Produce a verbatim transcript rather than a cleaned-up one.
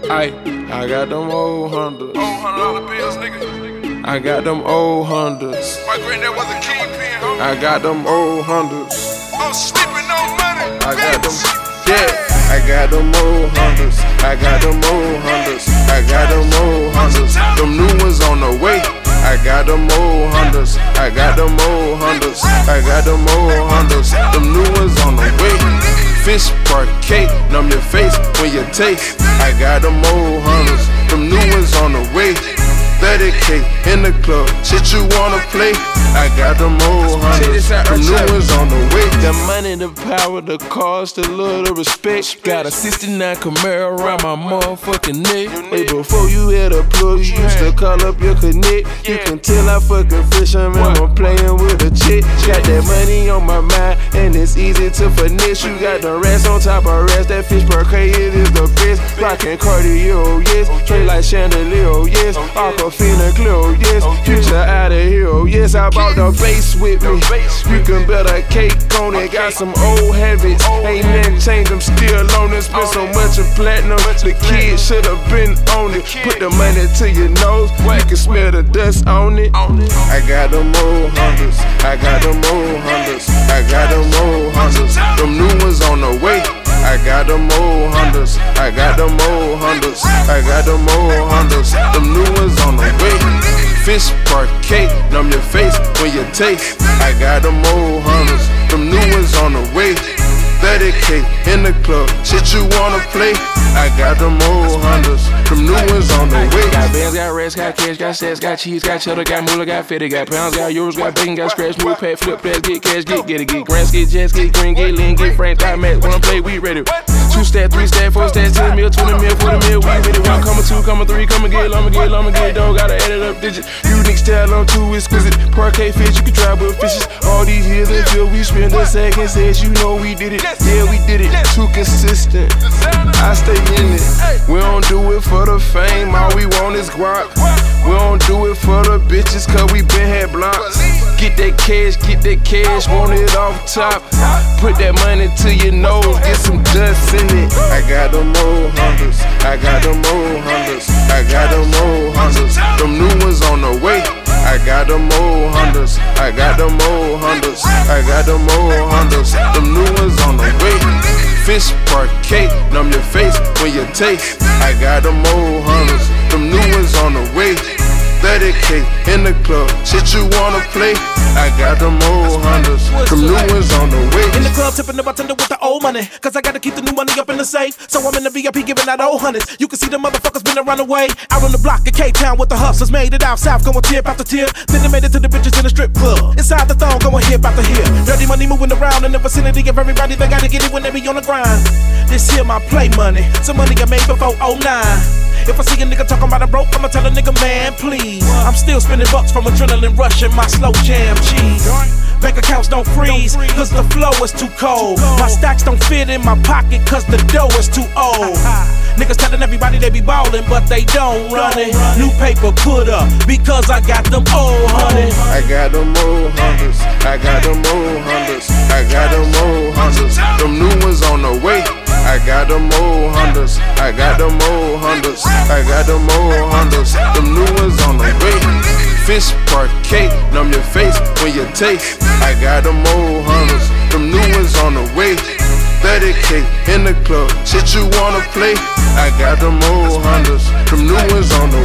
Ay, I got them old Hondas. Old hundred dollar bills, nigga. I got them old Hondas. My granddad was a kingpin, homie. I got them old Hondas. I'm sleeping on money. I got them, bitch. yeah. I got them old Hondas. I got them old Hondas. I got them old Hondas. Them new ones on the way. I got them old Hondas. I got them old Hondas. I got them old Hondas. Them new ones on the way. Fish parquet, numb your face when you taste. I got them old Hondas. Them new ones on the way. thirty K in the club, shit you wanna play. I got them old Hondas, them new ones on the way. The money, the power, the cars, the love, the respect. Got a sixty-nine Camaro around my motherfucking neck. Hey, before you hit a plug, you used to call up your connect. You can tell I fucking fish, I remember playing with a chick. Got that money on my mind, and it's easy to finesse. You got the rest on top of rest, that fish per K, it is the best. Rockin' Cartier, oh yes, straight like chandelier, oh yes. Aquafina clear, oh yes, future out of here, oh yes. I bought the base with me, you can bet a cake on it. Got some old habits, ain't nothing changed, I'm still on it. Spent so much of platinum, the kids should've been on it. Put the money to your nose, you can smell the dust on it. I got them old Hondas, I got them old Hondas, I got them old Hondas. Them new ones on the way. I got them old Hondas, I got them old Hondas, I got them old Hondas. Them new ones on the way. Fish parquet, numb your face when you taste. I got them old Hondas, them new ones on the way. thirty K in the club, shit you wanna play. I got them old Hondas, them new ones on the way. Got bands, got rest, got cash, got sets, got cheese, got cheddar, got moolah, got fitty, got pounds, got euros, got bacon, got scratch, new pack, flip, pass, get cash, get, get it, get grants, get jets, get green, get lean, get frank, got max, wanna play, we ready. Two stat, three stat, four stat, ten mil, twenty mil, forty mil, we ready. One comma, two comma, three comma, get, I'ma get, I'ma get, dog, gotta add it up digits. Unique style on two exquisite, parquet fish, you can try with fishes. All these years until we spend a second, says you know we did it, yeah we did it. Too consistent, I stay in it. We don't do it for the fame, all we want is guap. We don't do it for the bitches, cause we been had blocks. Get that cash, get that cash, want it off top. Put that money to your nose, get some dust in it. I got them old Hondas, I got them old Hondas, I got them old Hondas. Them new ones on the way. I got them old Hondas, I got them old Hondas, I got them old Hondas. Them new ones on the way. Fish parquet, numb your face when you taste. I got them old Hondas, them new ones on the way. thirty K in the club, shit you wanna play. I got them old Hondas, them new ones on the way. In the club tipping the bartender with the old money, cause I gotta keep the new money up in the safe. So I'm in the V I P giving out old hundreds. You can see the motherfuckers been around the way. Out on the block in K-Town with the hustlers, made it out south, going tip after tip. Then they made it to the bitches in the strip club. Inside the thong, going hip after hip. Dirty money moving around in the vicinity of everybody. They gotta get it when they be on the grind. This here my play money, some money I made before oh nine. If I see a nigga talking about a broke, I'ma tell a nigga, man, please. I'm still spending bucks from adrenaline rush and my slow jam cheese. Bank accounts don't freeze, cause the flow is too cold. My stacks don't fit in my pocket, cause the dough is too old. Niggas telling everybody they be ballin', but they don't run it. New paper put up, because I got them old honey. I got them old Hondas, I got them old Hondas, I got them old Hondas. Them new ones on the way. I got them old Hondas, I got them old Hondas, I got them old Hondas. Them new ones on the way. Fish parquet, numb your face when you taste. I got them old Hondas, them new ones on the way. thirty K in the club, shit you wanna play. I got them old Hondas, them new ones on the